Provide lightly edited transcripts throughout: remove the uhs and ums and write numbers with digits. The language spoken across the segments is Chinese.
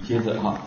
接着哈，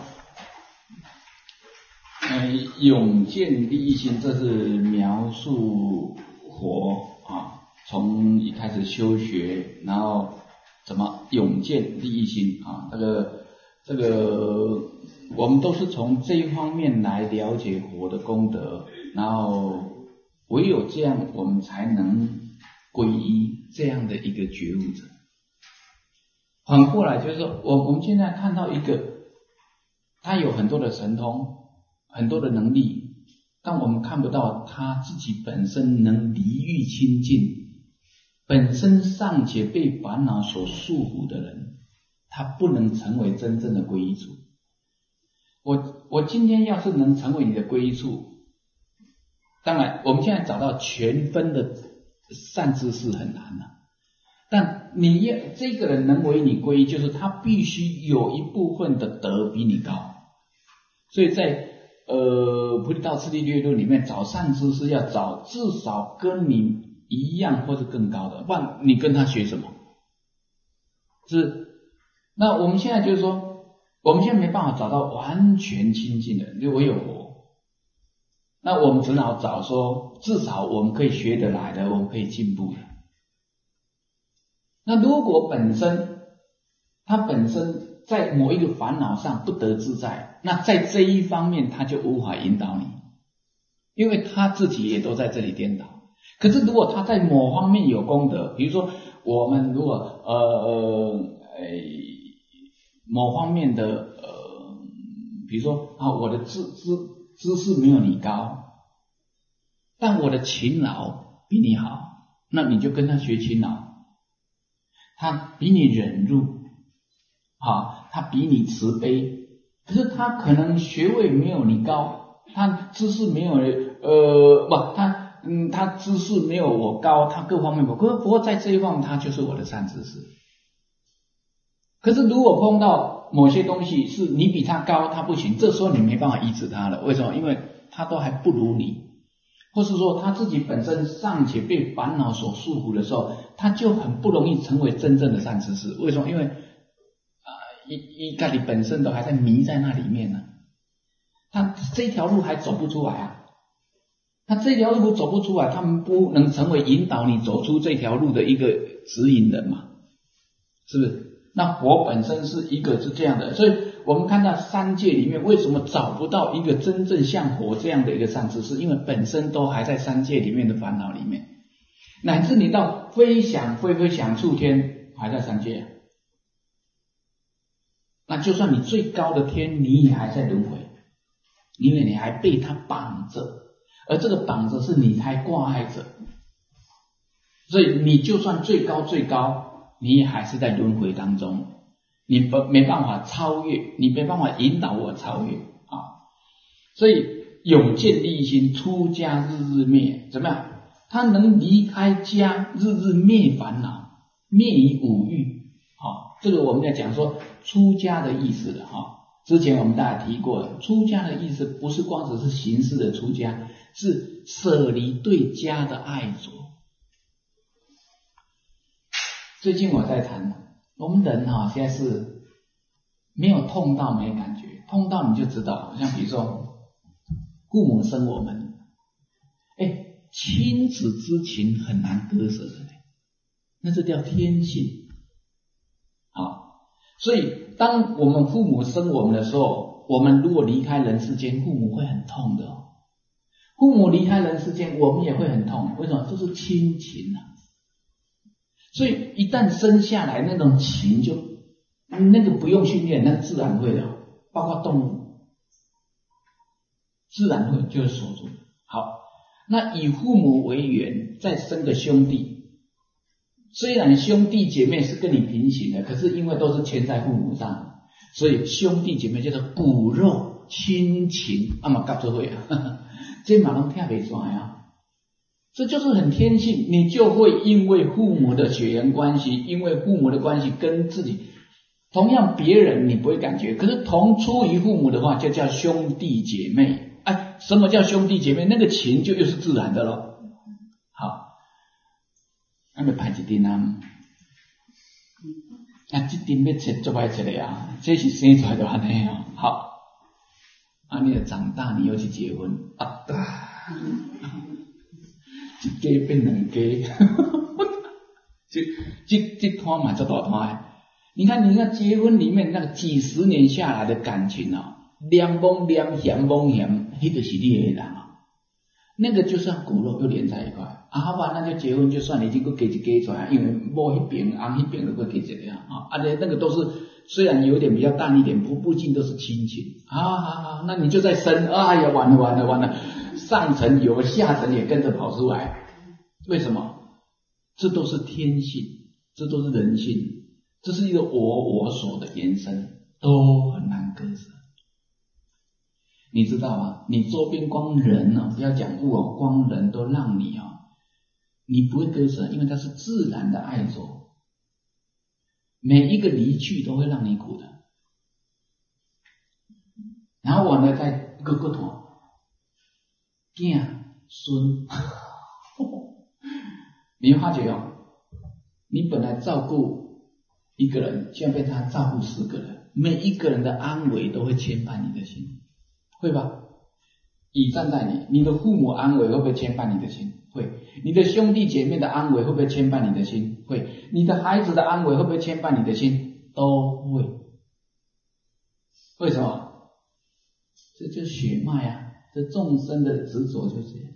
永见利益心，这是描述佛啊，从一开始修学，然后怎么永见利益心啊，这个我们都是从这一方面来了解佛的功德，然后唯有这样，我们才能皈依这样的一个觉悟者。反过来就是说，我们现在看到一个，他有很多的神通，很多的能力，但我们看不到他自己本身能离欲清净，本身尚且被烦恼所束缚的人，他不能成为真正的皈依处。我今天要是能成为你的皈依处，当然我们现在找到全分的善知识很难了，但这个人能为你皈依，就是他必须有一部分的德比你高。所以在菩提道次第略论里面，找善知识要找至少跟你一样或是更高的，不然你跟他学什么？是。那我们现在就是说，我们现在没办法找到完全亲近的，就唯有佛。那我们只好找说，至少我们可以学得来的，我们可以进步的。那如果他本身在某一个烦恼上不得自在，那在这一方面他就无法引导你，因为他自己也都在这里颠倒。可是如果他在某方面有功德，比如说我们如果某方面的比如说我的知识没有你高，但我的勤劳比你好，那你就跟他学勤劳。他比你忍辱，他比你慈悲，可是他可能学位没有你高，他知识没有他知识没有我高，他各方面不过在这一方面他就是我的善知识。可是如果碰到某些东西是你比他高，他不行，这时候你没办法医治他了。为什么？因为他都还不如你，或是说他自己本身尚且被烦恼所束缚的时候，他就很不容易成为真正的善知识。为什么？因为自己本身都还在迷在那里面呢，他这条路还走不出来啊。他这条路走不出来，他们不能成为引导你走出这条路的一个指引人嘛，是不是？那佛本身是这样的，所以我们看到三界里面为什么找不到一个真正像佛这样的一个善知识，因为本身都还在三界里面的烦恼里面，乃至你到飞翔处天还在三界，那就算你最高的天，你也还在轮回，因为你还被他绑着，而这个绑着是你还挂碍着，所以你就算最高，你也还是在轮回当中，你没办法超越，你没办法引导我超越啊！所以永见利益心，出家日灭，怎么样？他能离开家，日灭烦恼，灭于五欲。这个我们在讲说出家的意思了之前我们大家提过，出家的意思不是光只是形式的出家，是舍离对家的爱着。最近我在谈，我们人现在是没有痛到没感觉，痛到你就知道，像比如说父母生我们，亲子之情很难割舍的，那这叫天性。所以当我们父母生我们的时候，我们如果离开人世间，父母会很痛的父母离开人世间，我们也会很痛。为什么？这是亲情所以一旦生下来，那种情就那个不用训练，那自然会的，包括动物自然会就是锁住。好，那以父母为缘，再生个兄弟，虽然兄弟姐妹是跟你平行的，可是因为都是牵在父母上，所以兄弟姐妹叫做骨肉亲情，夹做伙这马龙听不出来这就是很天性，你就会因为父母的血缘关系，因为父母的关系跟自己，同样别人你不会感觉，可是同出于父母的话，就叫兄弟姐妹。什么叫兄弟姐妹？那个情就又是自然的了。好，那么排几丁啊，这点要切做歹切的啊，这是生出来就安尼啊。好，啊，你长大你又去结婚啊，一家变两家，这摊嘛做大摊。你看结婚里面那个几十年下来的感情啊，两崩两嫌崩嫌，那就是你的人啊，那个就像骨肉又连在一块啊。好吧，那就结婚就算了，已经搁加一家出来，因为某那边翁那边都搁加一个啊，那个都是虽然有点比较淡一点，不尽都是亲情啊。好，那你就再生，哎呀，完了，上层有下层也跟着跑出来，为什么？这都是天性，这都是人性。这是一个我所的延伸，都很难割舍。你知道吗？你周边光人不要讲物光人都让你你不会割舍，因为它是自然的爱着。每一个离去都会让你苦的。然后完了再割团，囝孙，你会发觉你本来照顾一个人，现在变成照顾10个人，每一个人的安危都会牵绊你的心，会吧？以站在你的父母安危会不会牵绊你的心？会。你的兄弟姐妹的安危会不会牵绊你的心？会。你的孩子的安危会不会牵绊你的心？都会。为什么？这就是血脉啊，这众生的执着就是这样。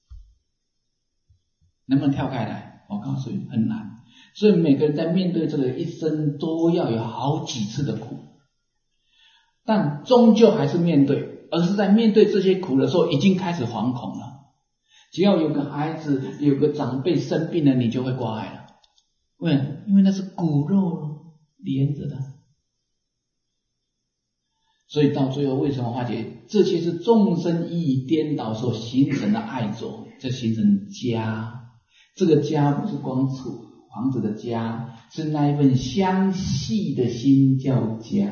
能不能跳开来？我告诉你，很难。所以每个人在面对这个一生都要有好几次的苦，但终究还是面对，而是在面对这些苦的时候已经开始惶恐了。只要有个孩子有个长辈生病了，你就会挂碍了。因为那是骨肉连着的。所以到最后为什么化解？这些是众生意义颠倒所形成的爱着，这形成家。这个家不是光处房子的家，是那一份相系的心叫家。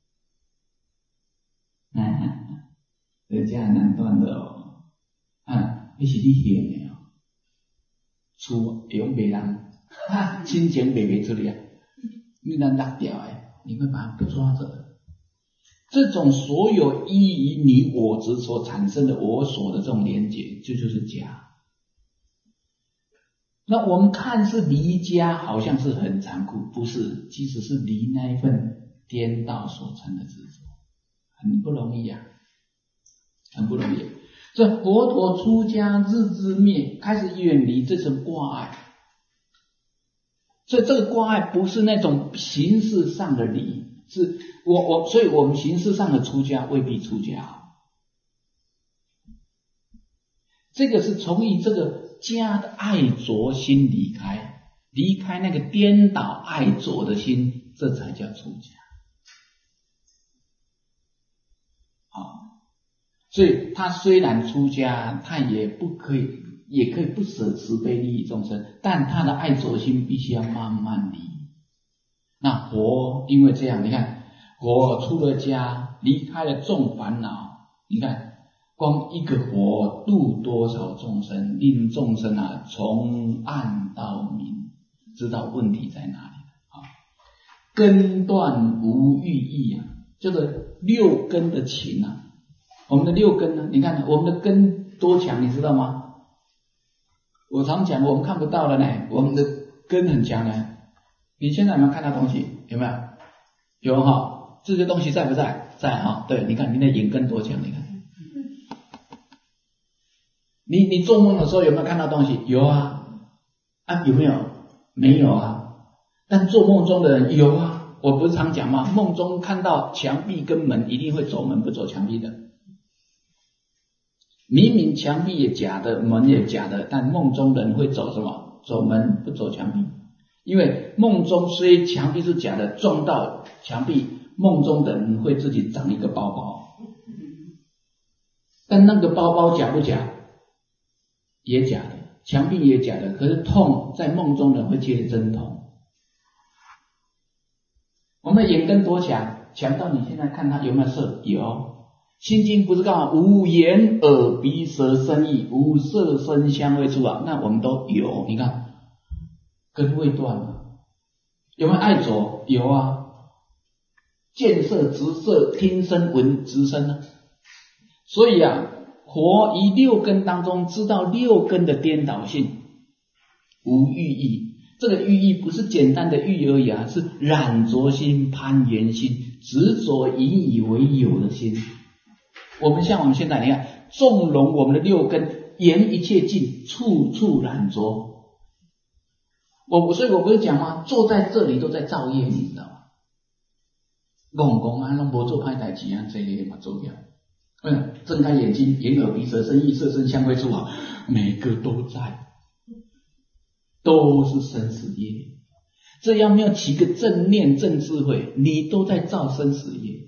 这家难断的那是你现的厝会用卖人，亲情卖不出来你能落掉你会把它抓着。这种所有依于你我执所产生的我所的这种连结，这就是家。那我们看似离家好像是很残酷，不是，其实是离那一份颠倒所成的执着，很不容易很不容易。这佛陀出家日之灭，开始远离这层挂碍。所以这个挂碍不是那种形式上的离，是所以我们形式上的出家未必出家。这个是从以这个家的爱着心离开那个颠倒爱着的心，这才叫出家。所以他虽然出家，他也可以不舍慈悲利益众生，但他的爱着心必须要慢慢离。那佛因为这样，你看佛出了家，离开了众烦恼，你看光一个佛度多少众生，令众生从暗到明，知道问题在哪里根断无欲意这个六根的情我们的六根呢？你看我们的根多强，你知道吗？我常讲我们看不到了呢，我们的根很强呢。你现在有没有看到东西？有没有？有这些东西在不在？在对，你看你的眼根多强，你看。你做梦的时候有没有看到东西？有有没有？没有但做梦中的人有我不是常讲吗？梦中看到墙壁跟门，一定会走门不走墙壁的。明明墙壁也假的，门也假的，但梦中人会走什么？走门不走墙壁。因为梦中虽墙壁是假的，撞到墙壁，梦中的人会自己长一个包包。但那个包包假不假？也假的，墙壁也假的，可是痛在梦中人会觉得真痛。我们的眼根多强？强到你现在看它有没有色？有。心经不是告诉无眼耳鼻舌身意，无色声香味触那我们都有。你看根未断有没有爱着？有啊，见色、执色、听声、闻、执声呢？所以啊，佛于六根当中知道六根的颠倒性，无欲意。这个欲意不是简单的欲而已啊，是染着心、攀缘心、执着引以为有的心。我们现在你看，纵容我们的六根，言一切尽，处处染着。所以我不是讲吗？坐在这里都在造业，你知道吗？讲啊，拢无做歹代志啊，这个嘛做掉。睁开眼睛，眼耳鼻舌身意，色身香味触法，每个都在，都是生死业。这样没有起个正念正智慧，你都在造生死业。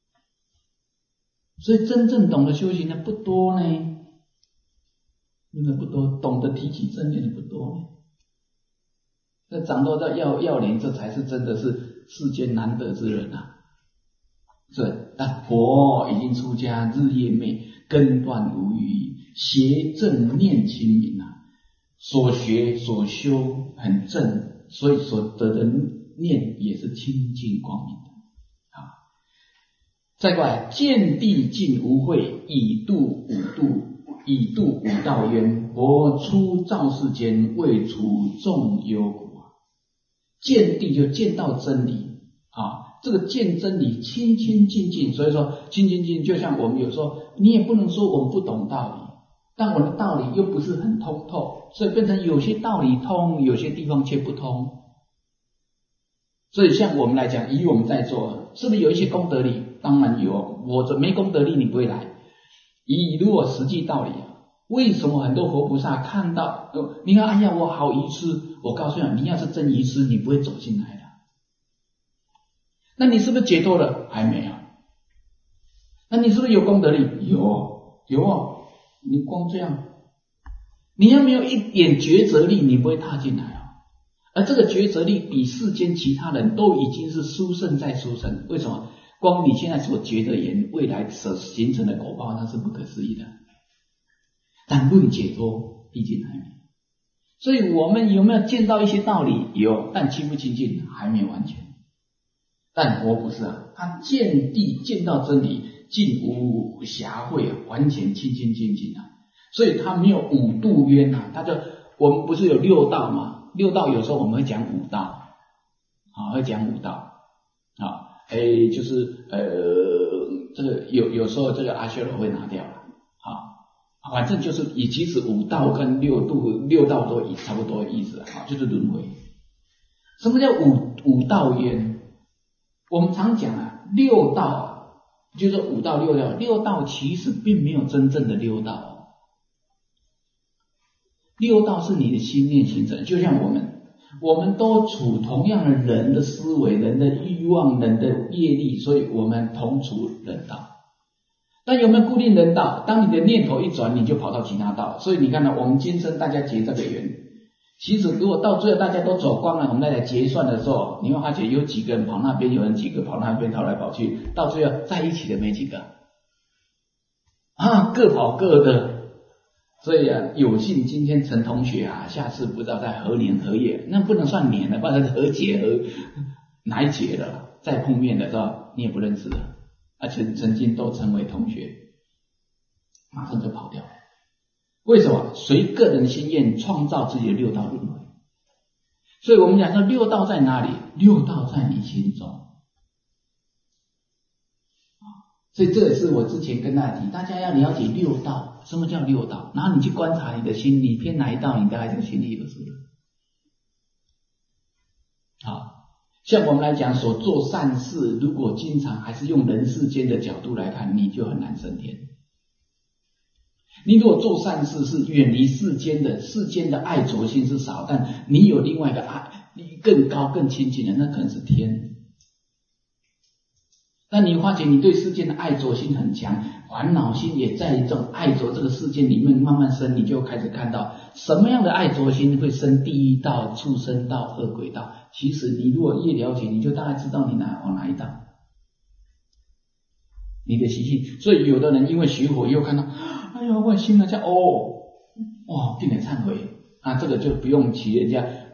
所以真正懂得修行的不多呢，真的不多，懂得提起正念的不多呢。这掌握到要领，这才是真的是世间难得之人啊！是，但佛已经出家，日夜寐，根断无余，邪正念清明啊，所学所修很正，所以所得的念也是清净光明的啊。再过来，见地尽无慧，以度五道冤。佛出造世间，为除众忧苦。见地就见到真理啊，这个见真理清清净净，所以说清清净，就像我们有时候，你也不能说我们不懂道理，但我的道理又不是很通透，所以变成有些道理通，有些地方却不通。所以像我们来讲，以我们在座，是不是有一些功德力？当然有，我这没功德力你不会来。如果实际道理啊，为什么很多佛菩萨看到你看哎呀我好愚痴，我告诉你，你要是真愚痴，你不会走进来的。那你是不是解脱了？还没有。那你是不是有功德力？有哦，你光这样，你要没有一点抉择力，你不会踏进来啊。而这个抉择力比世间其他人都已经是殊胜再殊胜。为什么？光你现在所觉的言，未来所形成的果报，那是不可思议的。但论解脱，毕竟还没有。所以我们有没有见到一些道理？有，但清不清净还没有完全。但佛不是啊，他见地见到真理，尽无瑕秽啊，完全清清净净啊。所以他没有五度冤啊，我们不是有六道吗？六道有时候我们会讲五道啊，会讲五道啊，就是这个有时候这个阿修罗会拿掉了啊，反正就是其实五道跟六道都差不多的意思啊，就是轮回。什么叫五道冤？我们常讲啊，六道啊，就是五道六道，六道其实并没有真正的六道。六道是你的心念形成，就像我们都处同样的人的思维、人的欲望、人的业力，所以我们同处人道。但有没有固定人道？当你的念头一转，你就跑到其他道。所以你看到我们今生大家结这个缘，其实如果到最后大家都走光了，我们再来结算的时候，你会发觉有几个人跑那边，有人几个跑那边，跑来跑去，到最后在一起的没几个啊，各跑各的。所以啊，有幸今天陈同学啊，下次不知道在何年何月，那不能算年了，不然何节哪一节了，再碰面的时候你也不认识了，而且曾经都成为同学，马上就跑掉了。为什么？随个人心愿创造自己的六道轮回。所以我们讲说六道在哪里？六道在你心中。所以这也是我之前跟大家提，大家要了解六道。什么叫六道？然后你去观察你的心，你偏哪一道，你大概就心里有数了。像我们来讲所做善事，如果经常还是用人世间的角度来看，你就很难升天。你如果做善事是远离世间的爱着心是少，但你有另外一个爱，更高更亲近的，那可能是天。但你发觉你对世间的爱着心很强，烦恼心也在这种爱着这个世间里面慢慢生，你就开始看到什么样的爱着心会生地狱道、畜生道、恶鬼道。其实你如果越了解，你就大概知道你往哪一道，你的习性。所以有的人因为学佛又看到，哎呦我心了叫哇，并且忏悔啊，这个就不用提人家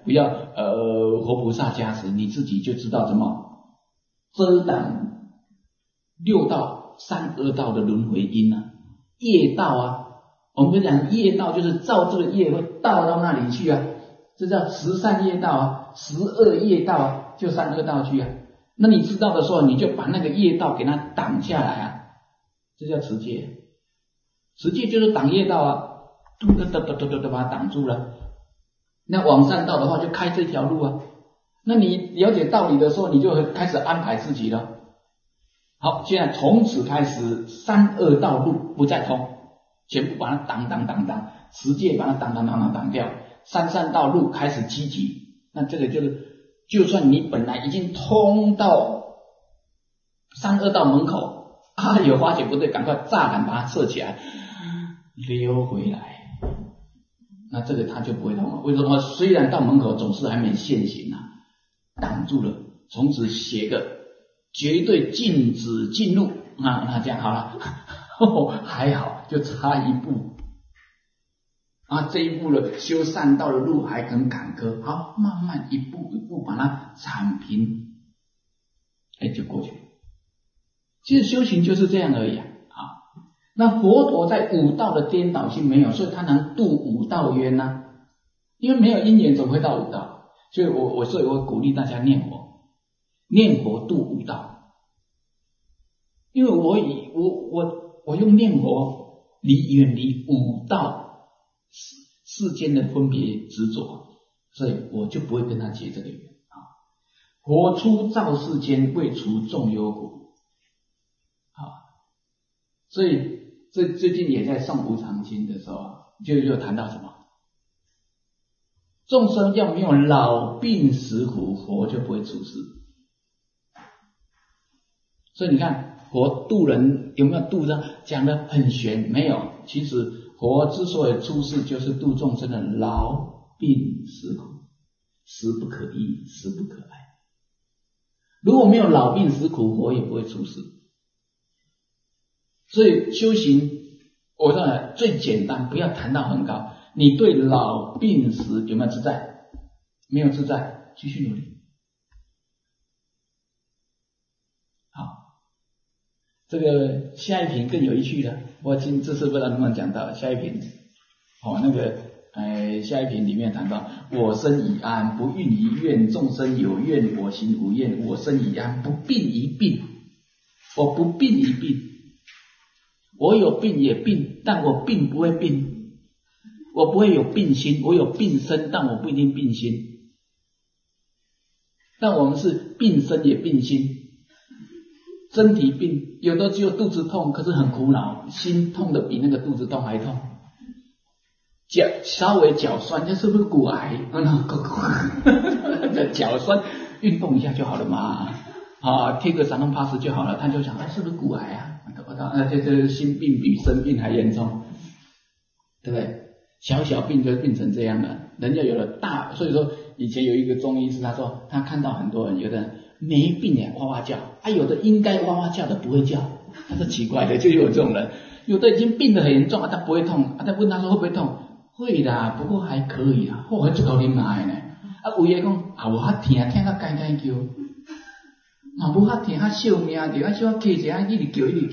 不要活菩萨加持，你自己就知道怎么遮挡六道、32道的轮回因啊，业道啊。我们讲业道就是造这个业会道到那里去啊，这叫十善业道啊，12业道啊，就32道去啊。那你知道的时候，你就把那个业道给它挡下来啊，这叫持戒。持戒就是挡业道啊，都把它挡住了。那往善道的话，就开这条路啊。那你了解道理的时候，你就开始安排自己了。好，现在从此开始，32道路不再通，全部把它挡，持戒把它挡掉。三善道路开始积极，那这个就是，就算你本来已经通到32道门口啊，有发觉不对，赶快炸弹把它射起来，溜回来。那这个他就不会通了。为什么？虽然到门口总是还没现行啊，挡住了，从此写个绝对禁止进入啊，那这样好了，还好，就差一步啊，这一步了，修善道的路还很坎坷，好，慢慢一步一步把它铲平，就过去了。其实修行就是这样而已啊。那佛陀在五道的颠倒性没有，所以他能度五道冤啊。因为没有因缘，怎么会到五道？所以我鼓励大家念佛，念佛度五道。因为我用念佛远离五道世间的分别执着，所以我就不会跟他结这个缘啊。佛出造世间，为除众忧苦啊，所以最近也在诵无常经的时候啊，就谈到什么？众生要没有老病死苦，佛就不会出世。所以你看，佛度人有没有度呢？讲得很玄，没有。其实佛之所以出世，就是度众生的老病死苦，死不可医，死不可爱。如果没有老病死苦，佛也不会出世。所以修行，我认为最简单，不要谈到很高。你对老病死有没有自在？没有自在，继续努力。好，这个下一品更有趣了。我这次不知道能不能讲到下一品。下一品里面谈到：我生已安，不孕一愿；众生有愿，我行无厌。我生已安，不病一病。我不病一病。我有病也病，但我病不会病。我不会有病心，我有病身，但我不一定病心。但我们是病身也病心，身体病，有的只有肚子痛，可是很苦恼，心痛的比那个肚子痛还痛。稍微脚酸，这是不是骨癌？脚酸运动一下就好了嘛，贴个散动帕斯就好了。他就想，是不是骨癌啊？这心病比生病还严重，对不对？小病就变成这样了，人家有了大，所以说以前有一个中医师，他说他看到很多人，有的人没病也哇哇叫，有的应该哇哇叫的不会叫，他说奇怪的，就有这种人，有的已经病得很严重他不会痛，他问他说会不会痛，会啦，不过还可以啦，还足够你买呢，有的讲无遐疼，疼到干干叫，无遐疼，遐惜命着，小客一下一直叫，有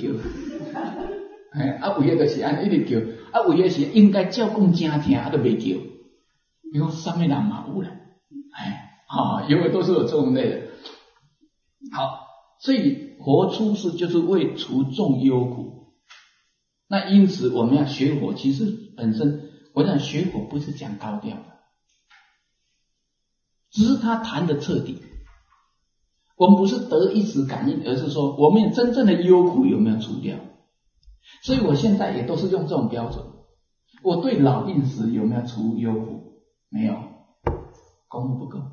的就是安一直叫。有的是应该照讲真听，都没叫。你说什么人嘛有了？因为都是有这种类的。好，所以佛出世就是为除众忧苦。那因此我们要学佛，其实本身我想学佛不是讲高调的，只是他谈的彻底。我们不是得一时感应，而是说我们真正的忧苦有没有除掉。所以我现在也都是用这种标准。我对老病死有没有除忧苦？没有，功夫不够。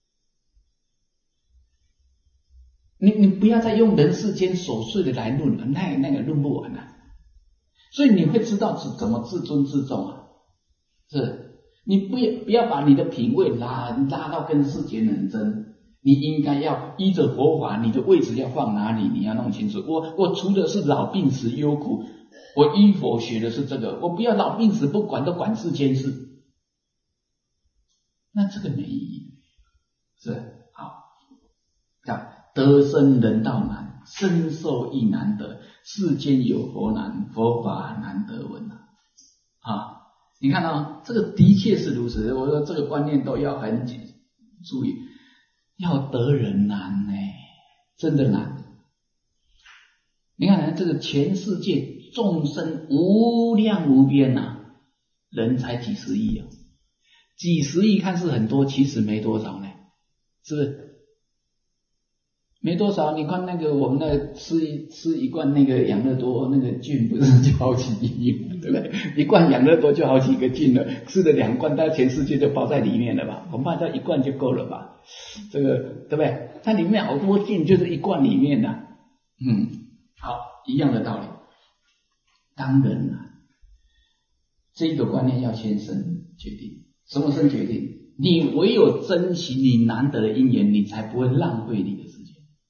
你不要再用人世间琐碎的来论了，那个论不完了。所以你会知道怎么自尊自重啊。是，你不要把你的品位拉到跟世间人争。你应该要依着佛法，你的位置要放哪里，你要弄清楚。我除的是老病死忧苦，我依佛学的是这个，我不要老病死不管，都管世间事。 那这个没意义，是好。叫得生人道难，身受亦难得，世间有佛难，佛法难得闻啊！你看啊，这个的确是如此。我说这个观念都要很注意，要得人难真的难。你看这个全世界众生无量无边人才几十亿几十亿看似很多，其实没多少呢，是不是？没多少，你看那个我们那吃一罐那个养乐多那个菌不是就好几亿，对不对？一罐养乐多就好几个菌了，吃了2罐，大概全世界就包在里面了吧？恐怕这1罐就够了吧？这个对不对？它里面好多菌，就是1罐里面的。好，一样的道理。当然这个观念要先生决定。什么生决定？你唯有珍惜你难得的因缘，你才不会浪费你的时间。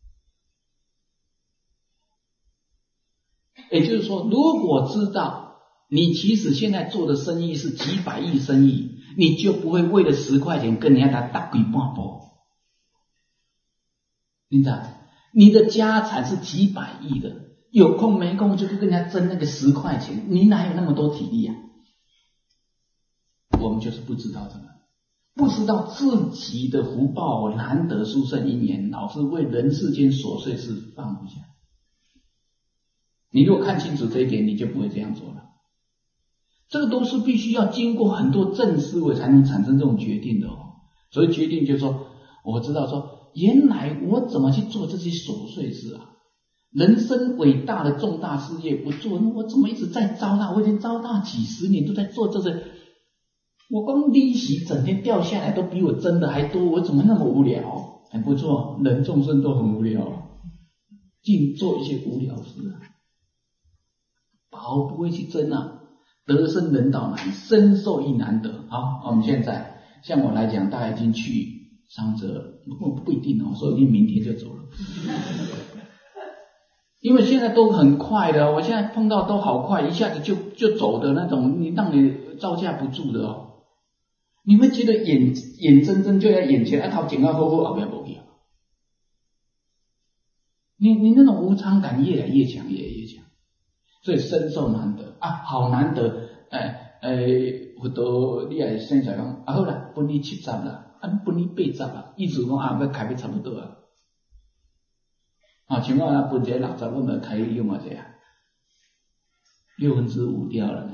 也就是说，如果知道你其实现在做的生意是几百亿生意，你就不会为了10块钱跟人家打鬼半波。你知道，你的家产是几百亿的，有空没空就跟人家争那个10块钱，你哪有那么多体力啊？我们就是不知道这个，不知道自己的福报难得殊胜因缘，老是为人世间琐碎事放不下。你如果看清楚这一点，你就不会这样做了。这个都是必须要经过很多正思维才能产生这种决定的所以决定就是说，我知道说，原来我怎么去做这些琐碎事啊？人生伟大的重大事业不做，我怎么一直在糟蹋？我已经糟蹋几十年都在做这些，我光利息整天掉下来都比我真的还多，我怎么那么无聊？很不错，人众生都很无聊，净做一些无聊事宝不会去争得生人道难，身受亦难得。好，我们现在像我来讲，大概已经去上车，不一定所以明天就走了。因为现在都很快的，我现在碰到都好快，一下子就走的那种，让你招架不住的你会觉得眼睁睁就在眼前，头前好好，后面没去你那种无常感越来越强，越来越强。所以身受难得好难得，佛陀你也先在讲好啦，分你70啦，分你80啦，意思讲要开要差不多像我分这60，我们开用偌济5/6掉了呢。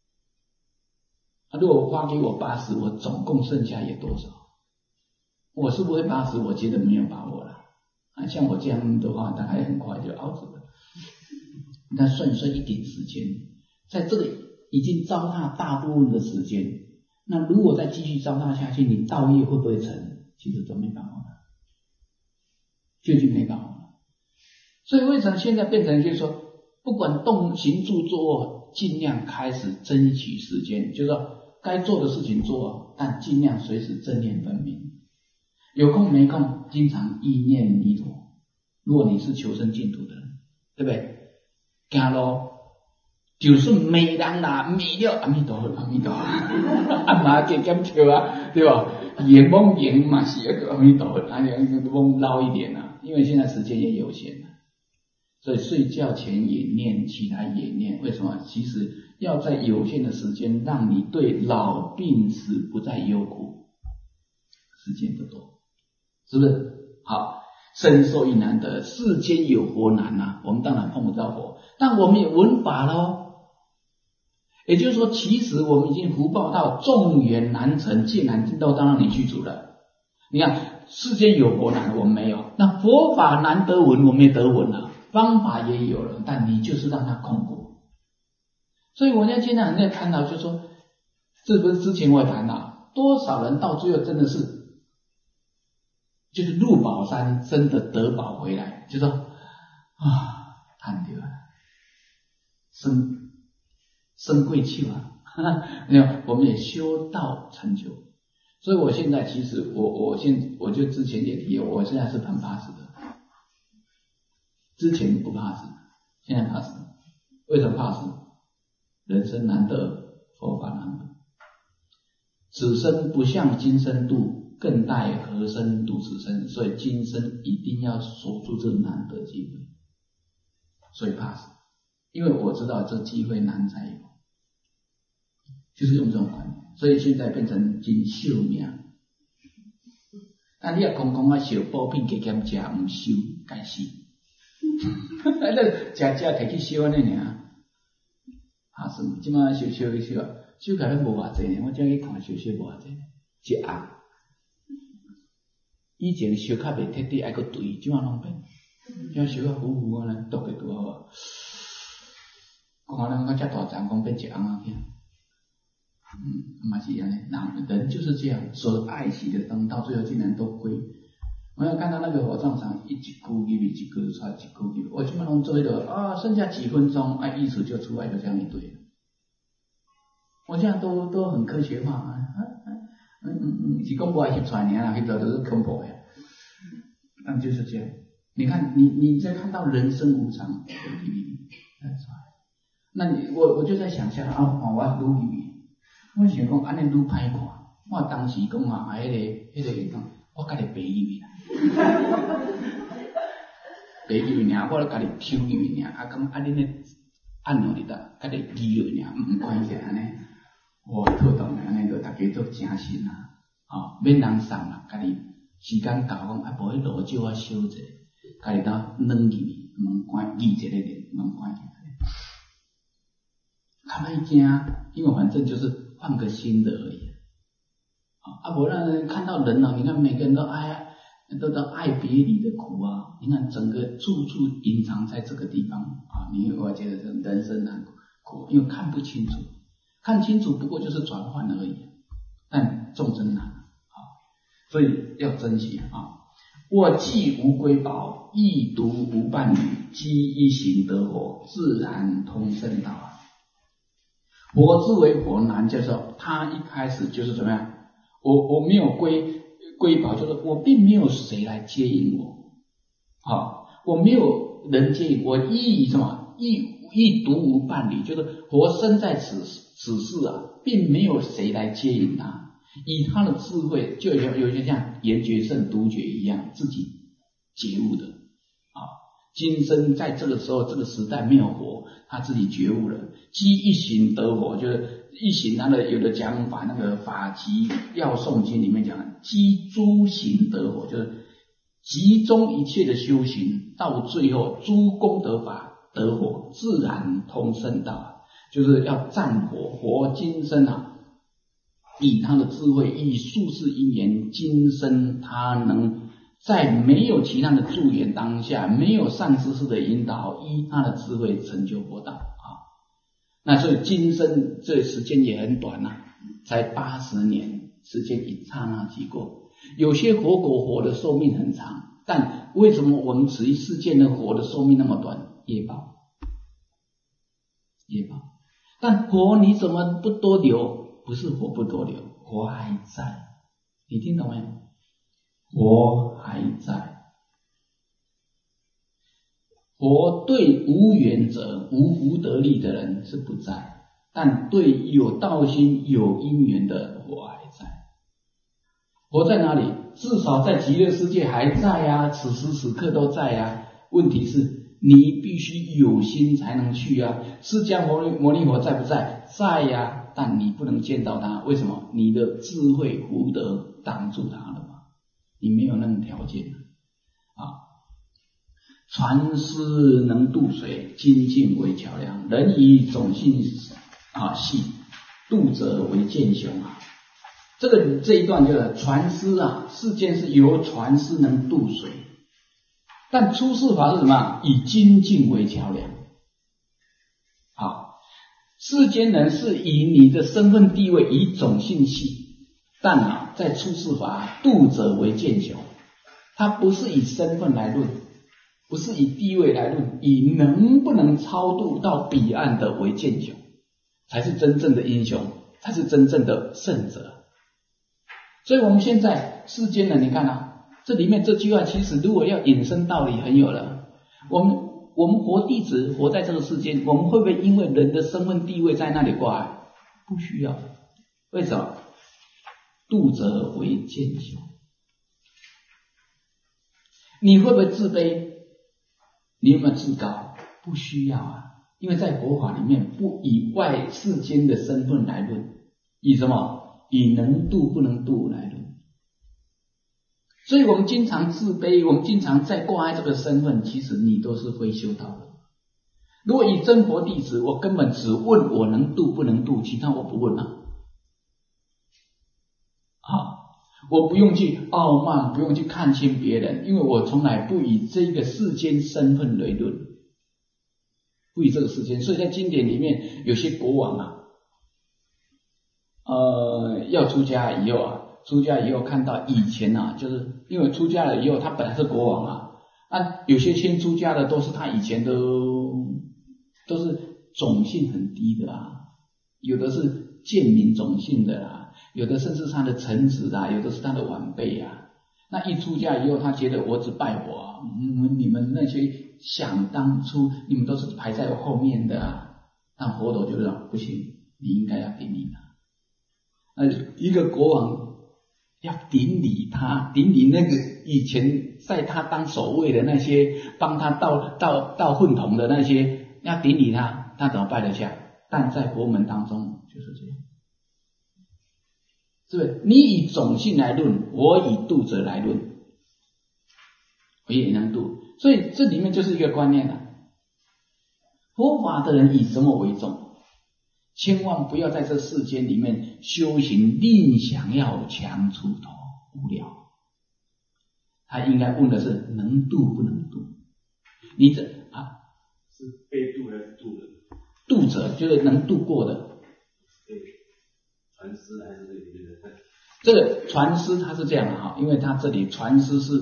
如果花给我80，我总共剩下也多少？我是不会80，我觉得没有把握了像我这样的话，大概很快就熬走了。那算一点时间，在这个已经糟蹋大部分的时间，那如果再继续糟蹋下去，你道业会不会成？其实都没把握了，究竟没把握了。所以为什么现在变成就是说，不管动行住坐卧，尽量开始争取时间，就是说该做的事情做，但尽量随时正念分明，有空没空经常意念弥陀。如果你是求生净土的人，对不对？走路就算美人啦，美了阿弥陀佛，阿弥陀佛，嘛加减跳对吧？眼蒙眼嘛是那个阿弥陀佛，蒙捞一点因为现在时间也有限所以睡觉前也念，起来也念。为什么？其实要在有限的时间，让你对老病死不再忧苦，时间不多，是不是？好。身受亦难得，世间有佛难我们当然碰不到佛，但我们也闻法咯。也就是说，其实我们已经福报到众缘难成，见难尽到，当然你具足了。你看世间有佛难，我们没有，那佛法难得闻，我们也得闻了，方法也有了，但你就是让它空过。所以我现在经常人在谈到，就说这不是之前我也谈到，多少人到最后真的是就是入宝山真的得宝回来，就说贪掉了，生贵气没有，我们也修道成就。所以我现在其实我就之前也提，我现在是很怕死的，之前不怕死，现在怕死。为什么怕死？人生难得，佛法难得。 此生不向今生度，更待何生度此生？所以今生一定要守住这难得机会。所以怕死，因为我知道这机会难才有，就是用这种观念。所以现在变成真寿命。但你也空空啊，小补品加减食，唔收，该死。食摕去烧安尼尔，怕死。即摆烧起来都无偌济呢。我正去看烧无偌济，一盒。以前烧较袂彻底，爱搁对，即摆拢变，即摆烧啊糊糊啊，毒个多好。看人讲遮大张，讲变一红仔囝。嘛是安尼，人就是这样，所爱惜的灯，到最后竟然都归。我要看到那个火葬场，一句入去，一句出来，一句入去。我基本上做一个剩下几分钟，意思就出来，就这样一堆了。我这样都很科学化是讲无爱翕出来尔啦，翕出来都是恐怖的。就是这样。你看，你在看到人生无常，那我就在想象我愈入去。我想讲安尼愈歹看，我当时讲迄个我家己白入去啦，白入去尔，我家己抽入去尔，讲恁咧按落去搭，家己记落尔，唔关系安尼，妥当安尼就大家做诚心啦，免人送啦，家己时间到讲无迄炉酒啊烧者，家己当软入去，门关记一个咧，门关起来，较歹惊，因为反正就是。换个新的而已，不然看到人你看每个人都爱别离的苦啊，你看整个处处隐藏在这个地方你会觉得人生难苦，因为看不清楚，看清楚不过就是转换而已，但众生难所以要珍惜我既无瑰宝，亦独无伴侣，积一行得佛，自然通圣道佛之为佛难，就是说他一开始就是怎么样？我没有瑰宝，就是我并没有谁来接引我，我没有人接引我，亦什么？亦独无伴侣，就是佛生在此世并没有谁来接引他，以他的智慧，就有些像圆觉圣独觉一样，自己觉悟的今生在这个时候这个时代没有佛，他自己觉悟了，积一行得佛，就是一行他的有的讲法，那个法集要诵经里面讲积诸行得佛，就是集中一切的修行，到最后诸功德法得佛，自然通圣道，就是要赞佛今生以他的智慧，以术士因缘，今生他能在没有其他的助缘当下，没有善知识的引导，依他的智慧成就佛道那所以今生这时间也很短才80年，时间一刹那即过。有些佛果活的寿命很长，但为什么我们此一世界的活的寿命那么短？业报。但佛你怎么不多留？不是佛不多留，佛还在。你听懂没有？佛还在，佛对无缘者、无福德力的人是不在，但对有道心、有因缘的佛还在。佛在哪里？至少在极乐世界还在此时此刻都在问题是你必须有心才能去释迦牟尼佛在不在？在但你不能见到他，为什么？你的智慧福德挡住他了。你没有那种条件船师能渡水，精进为桥梁，人以种性系，渡者为剑雄这一段就是船师世间是由船师能渡水，但出世法是什么？以精进为桥梁。世间人是以你的身份地位以种性系，但在出世法渡者为剑雄，他不是以身份来论，不是以地位来论，以能不能超度到彼岸的为剑雄，才是真正的英雄，才是真正的圣者。所以我们现在世间人，你看这里面这句话其实如果要引申道理很有了。我们活弟子活在这个世间，我们会不会因为人的身份地位在那里挂碍？不需要。为什么？ 度者为见雄。你会不会自卑？你有没有自高？不需要啊，因为在佛法里面不以外世间的身份来论，以什么？以能度不能度来论。所以我们经常自卑，我们经常在挂碍这个身份，其实你都是非修道的。如果以真佛弟子，我根本只问我能度不能度，其他我不问了。我不用去傲慢，不用去看轻别人，因为我从来不以这个世间身份为论，不以这个世间。所以在经典里面，有些国王要出家以后看到以前就是因为出家了以后，他本来是国王有些先出家的都是他以前都是种姓很低的有的是贱民种姓的有的甚至是他的臣子有的是他的晚辈那一出家以后，他觉得我只拜我你们那些想当初你们都是排在我后面的但佛陀就说不行，你应该要顶礼他。一个国王要顶礼他，顶礼那个以前在他当守卫的那些帮他倒粪桶的那些，要顶礼他，他怎么拜得下？但在佛门当中就是这样。是不是？你以种姓来论，我以度者来论，我也能度。所以这里面就是一个观念佛法的人以什么为重？千万不要在这世间里面修行，另想要强出头，无聊。他应该问的是能度不能度？你是被度还是度人？ 度者就是能度过的。 传师还是这里面的？ 这个传师他是这样因为他这里传师是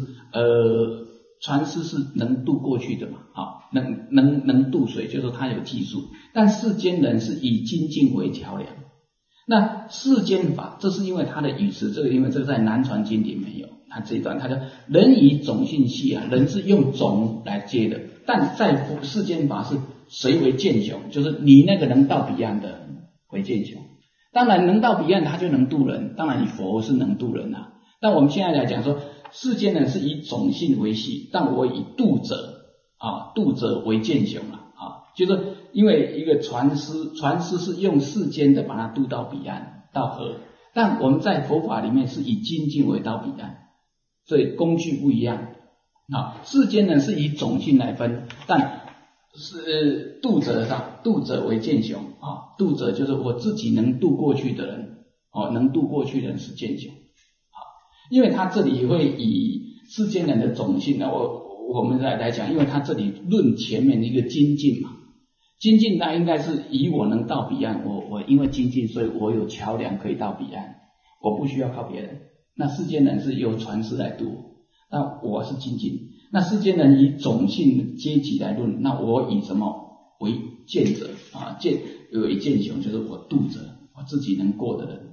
能渡过去的嘛能渡水，就是他有技术。但世间人是以精进为桥梁。那世间法，这是因为他的语词，因为这个在南传经里面有，他这一段他叫人以种性系人是用种来接的，但在世间法是谁为见雄，就是你那个能到彼岸的为见雄。当然能到彼岸他就能度人，当然你佛是能度人但我们现在来讲说，世间人是以种性为系，但我以度者为见雄就是因为一个传师是用世间的把它度到彼岸到河，但我们在佛法里面是以精进为到彼岸，所以工具不一样世间人是以种性来分，但是度者为见雄度者就是我自己能度过去的人能度过去的人是见雄因为他这里会以世间人的种性我们来讲，因为他这里论前面的一个精进嘛，精进那应该是以我能到彼岸，我因为精进，所以我有桥梁可以到彼岸，我不需要靠别人。那世间人是由传师来度，那我是精进。那世间人以种姓阶级来论，那我以什么为见者为见雄，就是我度者，我自己能过的人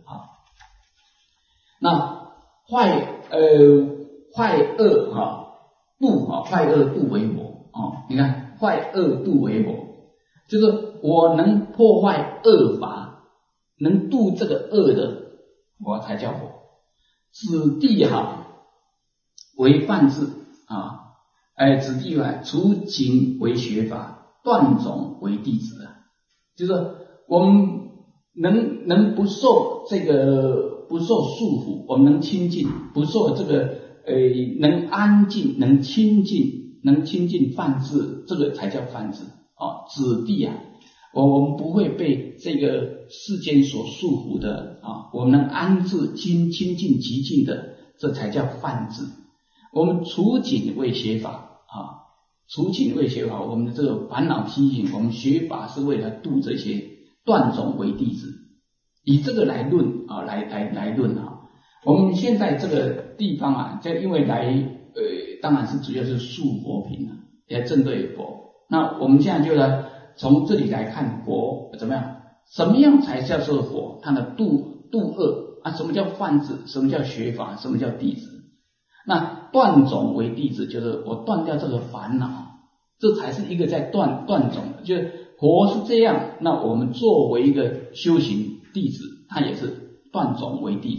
那坏恶度为我你看坏恶度为我，就是我能破坏恶法，能度这个恶的，我才叫佛。子弟为范志子弟除景为学法，断种为弟子就是我们能不受束缚，我们能亲近，不受这个能安静，能亲近范志，这个才叫范志子弟我们不会被这个世间所束缚的我们能安置亲近极尽的，这才叫范志。我们除景为学法除景为学法，我们的这个烦恼习性，我们学法是为了度这些，断种为弟子，以这个来论来论我们现在这个地方就因为当然是主要是述佛品也针对佛。那我们现在就来从这里来看佛怎么样，什么样才叫做佛，它的度恶什么叫范志，什么叫学法，什么叫弟子。那断种为弟子，就是我断掉这个烦恼，这才是一个在断种的，就是佛是这样，那我们作为一个修行弟子，他也是断种为弟子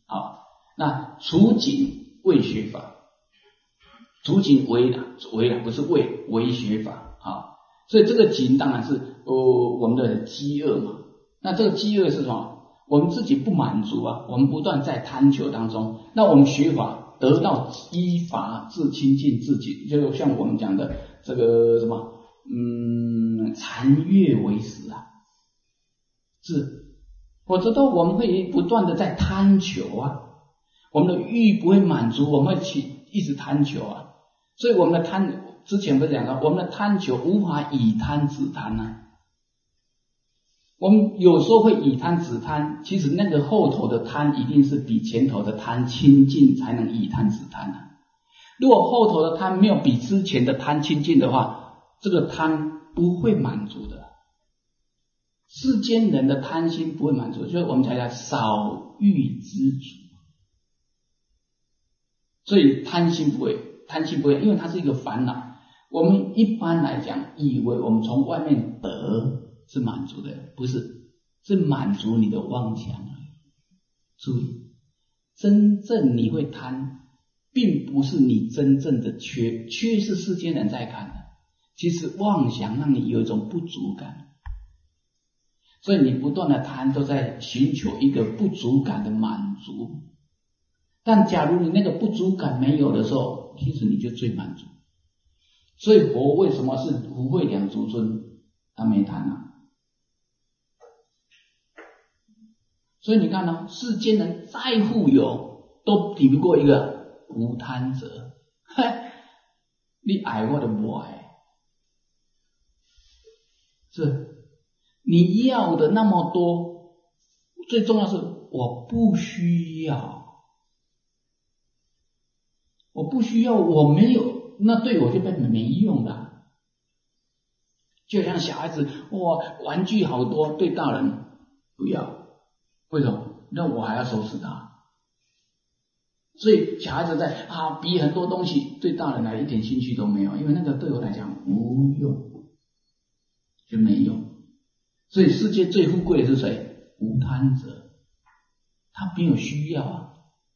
啊。那除境为学法，除境为不是为学法啊。所以这个境当然是我们的饥饿嘛。那这个饥饿是什么？我们自己不满足啊，我们不断在贪求当中。那我们学法得到依法自清净自己，就像我们讲的这个什么禅悦为食啊，是，否则的我们会不断的在贪求啊，我们的欲不会满足，我们会一直贪求啊。所以我们的贪，之前不是讲到我们的贪求无法以贪止贪啊。我们有时候会以贪止贪，其实那个后头的贪一定是比前头的贪清净，才能以贪止贪啊。如果后头的贪没有比之前的贪清净的话，这个贪不会满足的。世间人的贪心不会满足，就是我们才叫少欲知足。所以贪心不会，因为它是一个烦恼。我们一般来讲，以为我们从外面得是满足的，不是，是满足你的妄想而已。注意，真正你会贪，并不是你真正的缺是世间人在看的。其实妄想让你有一种不足感，所以你不断的贪，都在寻求一个不足感的满足。但假如你那个不足感没有的时候，其实你就最满足。所以佛为什么是福慧两足尊？他没贪啊。所以你看呢，世间人再富有，都抵不过一个无贪者。你爱我就不爱，是你要的那么多，最重要是我不需要，我没有，那对我就变得没用了。就像小孩子，哇，玩具好多，对大人不要，为什么？那我还要收拾他。所以小孩子在比很多东西，对大人来一点兴趣都没有，因为那个对我来讲无用，就没用。所以世界最富贵的是谁？无贪者，他没有需要啊。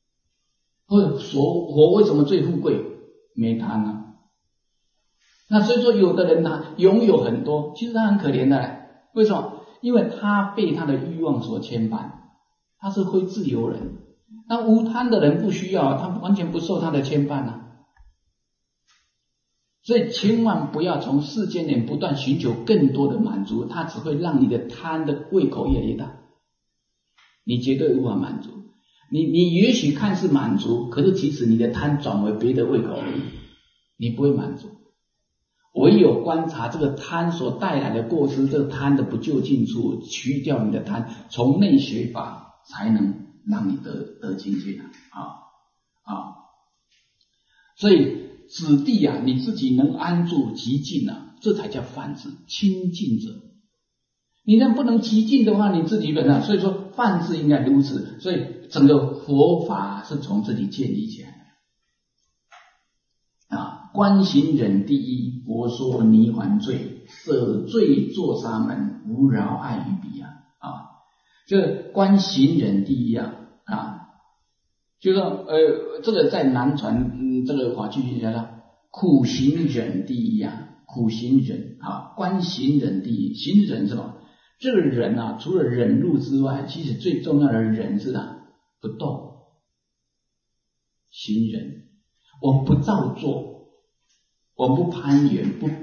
佛为什么最富贵？没贪啊。那所以说有的人拥有很多，其实他很可怜的。为什么？因为他被他的欲望所牵绊，他是非自由人。那无贪的人不需要，他完全不受他的牵绊啊。所以千万不要从世间里不断寻求更多的满足，它只会让你的贪的胃口越来越大，你绝对无法满足。你也许看似满足，可是其实你的贪转为别的胃口而已，你不会满足。唯有观察这个贪所带来的过失，这个贪的不究竟处，去掉你的贪，从内学法才能让你得清净啊。所以子弟啊，你自己能安住极静啊，这才叫泛智清净者。你那不能极静的话，你自己本身，所以说泛智应该如此。所以整个佛法是从这里建立起来的啊。观行忍第一，佛说泥还罪，舍罪作沙门，无饶爱于彼啊。这观行忍第一啊，就说这个在南传这个法句叫做苦行忍第一啊，苦行忍观行忍第一。行忍是什么？这个忍除了忍辱之外，其实最重要的忍是不动。行忍，我不造作，我不攀缘，不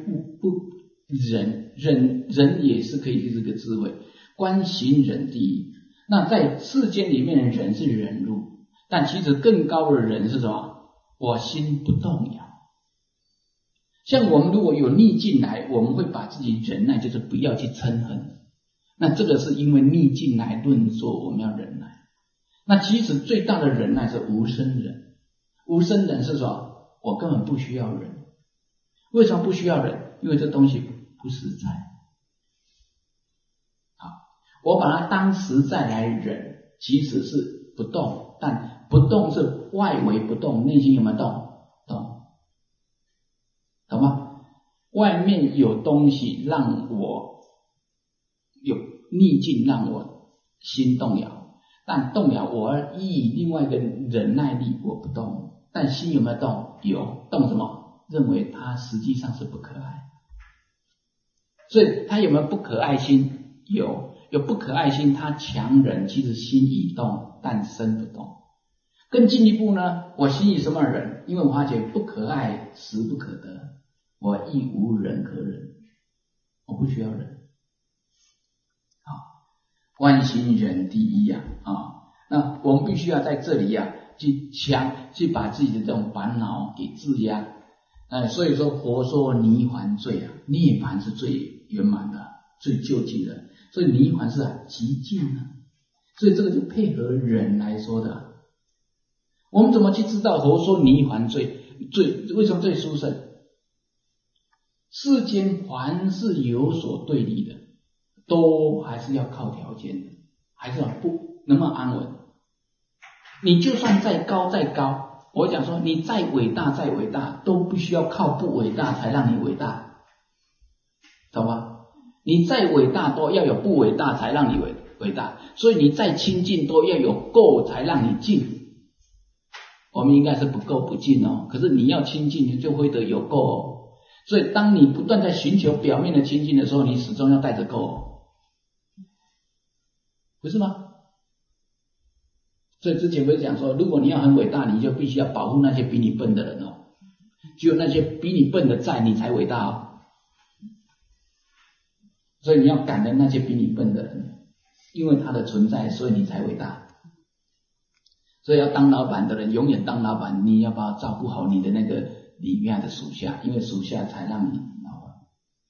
忍也是可以是个智慧。观行忍第一。那在世间里面的忍是忍辱，但其实更高的忍是什么？我心不动摇。像我们如果有逆境来，我们会把自己忍耐，就是不要去嗔恨。那这个是因为逆境来论说我们要忍耐。那其实最大的忍耐是无生忍。无生忍是什么？我根本不需要忍。为什么不需要忍？因为这东西不实在。我把它当实在来忍，其实是不动，但不动是外围不动，内心有没有动？动，懂吗？外面有东西让我有逆境，让我心动摇， 但动了，我要依另外一个忍耐力，我不动。但心有没有动？有。动什么？认为它实际上是不可爱。所以他有没有不可爱心？有。有不可爱心，他强忍，其实心已动，但身不动。更进一步呢，我心里什么忍？因为我发觉不可爱实不可得，我亦无忍可忍，我不需要忍。观心忍第一啊，那我们必须要在这里啊，去把自己的这种烦恼给制压。所以说佛说涅槃最啊，涅槃是最圆满的，最究竟的。所以涅槃是极尽的，所以这个就配合忍来说的。我们怎么去知道佛说涅槃最为什么最殊胜？世间凡是有所对立的，都还是要靠条件的，还是要不能不能安稳。你就算再高再高，我讲说你再伟大再伟大，都必须要靠不伟大才让你伟大，懂吗？你再伟大都要有不伟大才让你伟大，所以你再亲近都要有够才让你近。我们应该是不够不近哦，可是你要亲近，你就会得有够哦。所以当你不断在寻求表面的亲近的时候，你始终要带着够哦，不是吗？所以之前不是讲说，如果你要很伟大，你就必须要保护那些比你笨的人哦，只有那些比你笨的在，你才伟大哦。所以你要感恩那些比你笨的人，因为他的存在，所以你才伟大。所以要当老板的人，永远当老板，你要把照顾好你的那个里面的属下，因为属下才让你老板。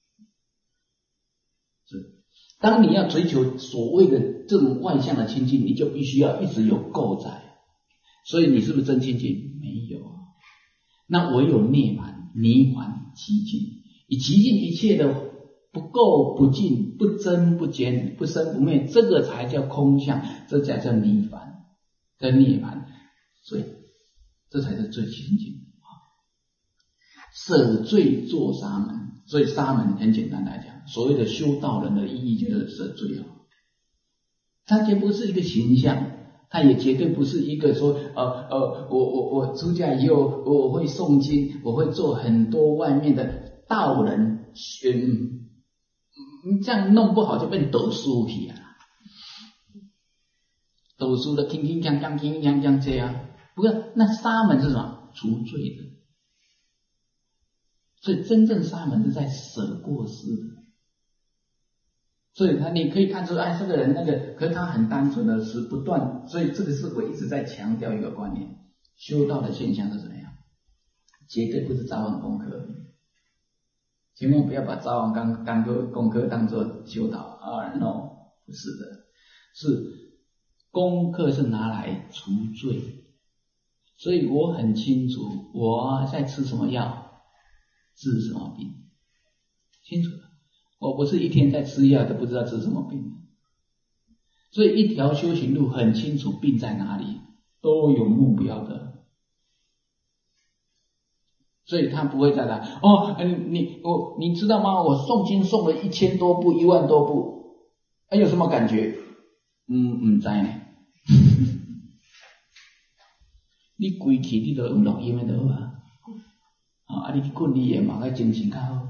是，当你要追求所谓的这种外向的亲近，你就必须要一直有够在。所以你是不是真亲近？没有啊。那唯有涅槃，涅槃极尽，以极尽一切的不垢不净，不增不减，不生不灭，这个才叫空相，这才叫涅槃，叫涅槃。所以这才是最清净。舍罪作沙门，所以沙门很简单来讲，所谓的修道人的意义就是舍罪啊。它绝不是一个形象，它也绝对不是一个说我出家以后我会诵经，我会做很多外面的道人这样弄不好就变斗书去啊，斗书的铿铿锵锵铿锵锵锵这样。不过那沙门是什么？除罪的。所以真正沙门是在舍过失的。所以你可以看出，这个人那个，可是他很单纯的是不断。所以这个是我一直在强调一个观念：修道的现象是怎么样？绝对不是早晚功课。千万不要把早晚功课当作修道啊 ！No， 不是的，是功课是拿来除罪。所以我很清楚我在吃什么药，治什么病，清楚的。我不是一天在吃药都不知道治什么病。所以一条修行路很清楚病在哪里，都有目标的。所以他不会再来你知道吗？我诵经诵了1000多部1万多部，有什么感觉？不知呢。你规气你就用录音的就好啊，你去困你的嘛，该精神较好。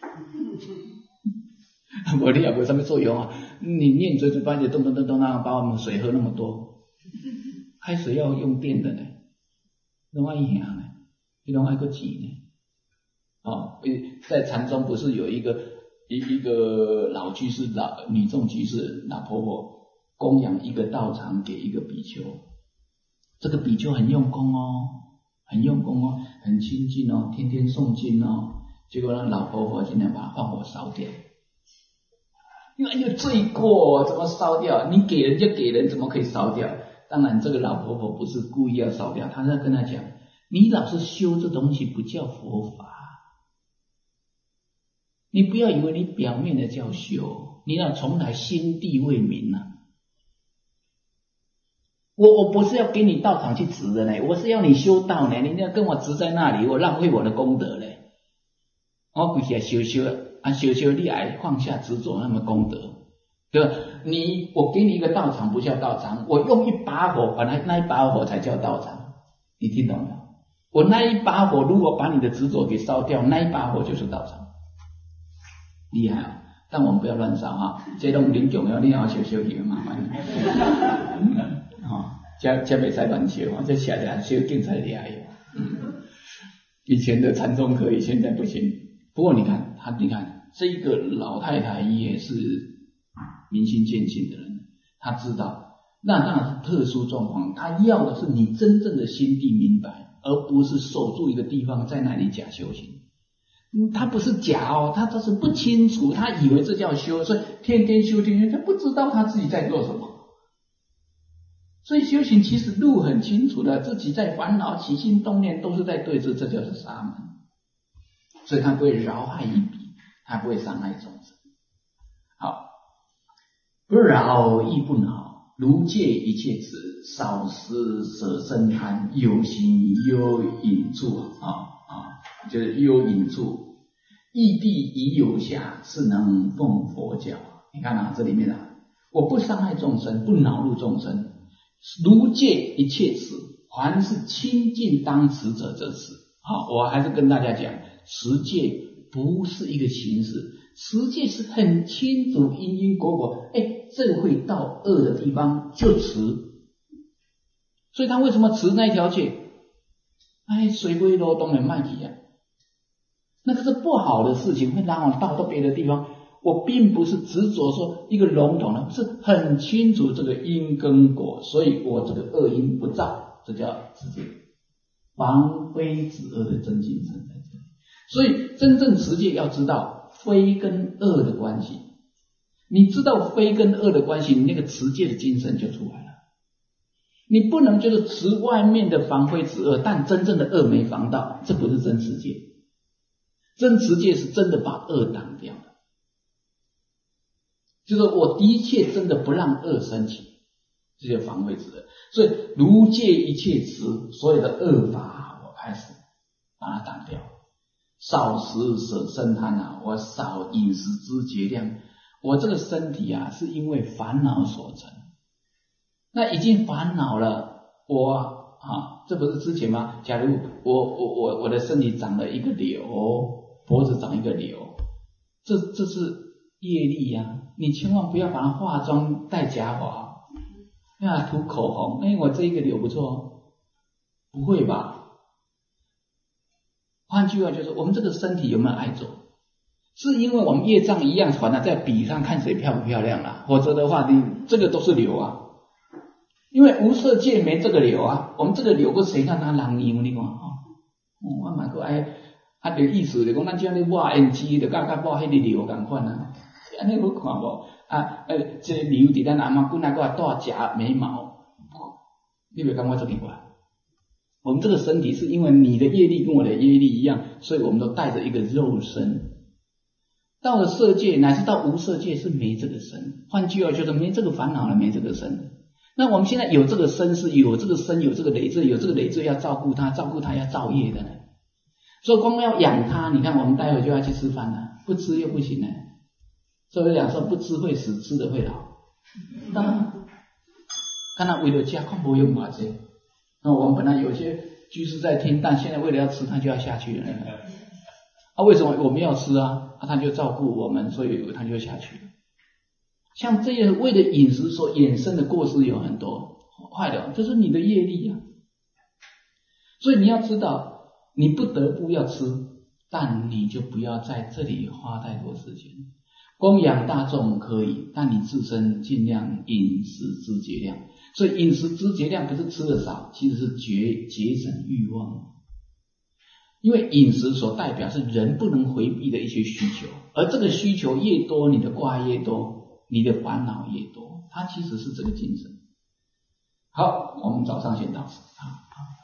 无你也没什么作用啊！你念嘴巴就咚咚咚咚那把我们水喝那么多，开水要用电的呢，拢爱用呢，你拢爱个钱呢。在禅宗不是有一个老居士女众居士老婆婆供养一个道场给一个比丘，这个比丘很用功哦，很亲近哦，天天诵经哦，结果那老婆婆今天把它放火烧掉。罪过怎么烧掉？你给人就给人，怎么可以烧掉？当然这个老婆婆不是故意要烧掉，她在跟他讲，你老是修这东西不叫佛法，你不要以为你表面的叫修，你要从来心地未明啊。我不是要给你道场去指的呢，我是要你修道呢，你要跟我指在那里，我浪费我的功德嘞。我规起来修修你还放下执着那么功德， 对吧？我给你一个道场不叫道场，我用一把火，本来那一把火才叫道场，你听懂没有？我那一把火如果把你的执着给烧掉，那一把火就是道场，厉害啊！但我们不要乱烧啊，这种灵强要你要小心麻烦。这没使乱烧啊，这下来烧更才厉害。以前的禅宗可以，现在不行。不过你看这个老太太也是明心见性的人，她知道那当然是特殊状况，她要的是你真正的心地明白，而不是守住一个地方在那里假修行。他不是假哦，他是不清楚，他以为这叫修，所以天天修，他不知道他自己在做什么。所以修行其实路很清楚的，自己在烦恼起心动念都是在对峙，这就是沙门。所以他不会饶害一笔，他不会伤害众生。好，不扰亦不恼，如戒一切持，少食舍身贪，有行幽隐处就是幽隐处，义地已有下，是能奉佛教。你看啊，这里面啊，我不伤害众生，不恼怒众生，如戒一切持，凡是清净当持者则持。好，我还是跟大家讲，持戒不是一个形式，持戒是很清楚因因果果，这会到恶的地方就持。所以他为什么持那一条戒？水龟漏洞的卖起啊，那个是不好的事情，会让我到别的地方。我并不是执着说一个笼统的，是很清楚这个因跟果，所以我这个恶因不造，这叫持戒。防非止恶的真精神在这里。所以真正持戒要知道非跟恶的关系，你知道非跟恶的关系，你那个持戒的精神就出来了。你不能就是持外面的防非止恶，但真正的恶没防到，这不是真持戒。真持戒是真的把恶挡掉了，就是我的确真的不让恶升起，这就防非止恶。所以如戒一切持，所有的恶法我开始把它挡掉。少食舍身贪啊，我少饮食知节量。我这个身体啊，是因为烦恼所成，那已经烦恼了，这不是之前吗？假如我的身体长了一个瘤，脖子长一个瘤，这是业力啊！你千万不要把它化妆戴假发，涂口红，我这一个瘤不错，不会吧？换句话就是，我们这个身体有没有爱做？是因为我们业障一样传在笔上，看谁漂不漂亮啦，否则的话，你这个都是瘤啊。因为无色界没这个瘤啊，我们这个瘤不谁看他人样，你看我蛮过就意思就讲，咱像咧抹胭脂，就甲抹迄个瘤同款啊，安尼好看无？这个瘤伫咱阿妈骨那个大假眉毛，你别感觉这奇怪。我们这个身体是因为你的业力跟我的业力一样，所以我们都带着一个肉身。到了色界乃至到无色界是没这个身，换句话就是没这个烦恼了，没这个身。那我们现在有这个身，是有这个身，有这个累赘，有这个累赘要照顾它，照顾它要造业的呢。所以光要养它，你看我们待会就要去吃饭了，不吃又不行呢。所以讲说不吃会死，吃的会老。当然，看他为了家看不用嘛这。那我们本来有些居士在听，但现在为了要吃，他就要下去了。为什么我们要吃啊？他就照顾我们，所以他就下去了。像这些为了饮食所衍生的过失有很多，坏的，这是你的业力啊。所以你要知道，你不得不要吃，但你就不要在这里花太多时间。供养大众可以，但你自身尽量饮食知节量。所以饮食知节量不是吃的少，其实是节省欲望。因为饮食所代表是人不能回避的一些需求，而这个需求越多，你的挂越多，你的烦恼越多，它其实是这个精神。好，我们早上先到此。